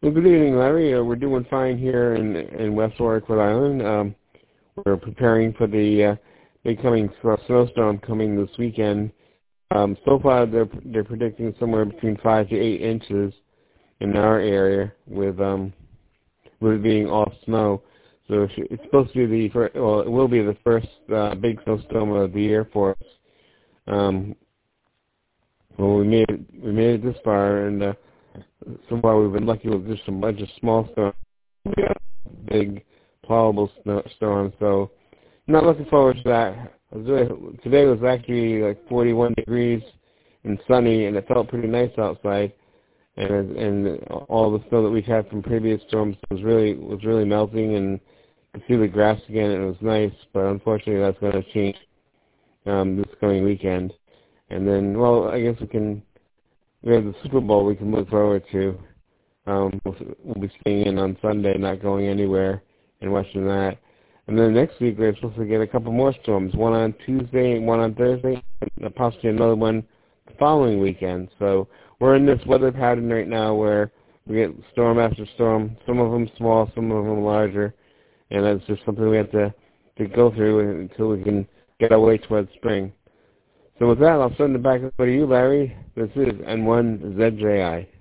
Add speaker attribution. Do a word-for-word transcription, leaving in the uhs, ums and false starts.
Speaker 1: Well, good evening, Larry. Uh, we're doing fine here in in West Warwick, Rhode Island. Um, we're preparing for the uh, big coming snowstorm coming this weekend. Um, so far, they're they're predicting somewhere between five to eight inches in our area, with um, with it being all snow. So it's it's supposed to be the first, well, it will be the first uh, big snowstorm of the year for us. Um, well, we made it, we made it this far, and uh, so far we've been lucky with just a bunch of small storms. We got big, plowable snow storms. So I'm not looking forward to that. I was really, today was actually like forty-one degrees and sunny, and it felt pretty nice outside. And and all the snow that we've had from previous storms was really was really melting, and you could see the grass again. And it was nice, but unfortunately that's going to change um, this coming weekend. And then, well, I guess we can. We have the Super Bowl we can look forward to. Um, we'll, we'll be staying in on Sunday, not going anywhere, and watching that. And then next week we're supposed to get a couple more storms, one on Tuesday, one on Thursday, and possibly another one the following weekend. So we're in this weather pattern right now where we get storm after storm, some of them small, some of them larger, and that's just something we have to, to go through until we can get our way towards spring. So with that, I'll send it back over to you, Larry. This is N one Z J I.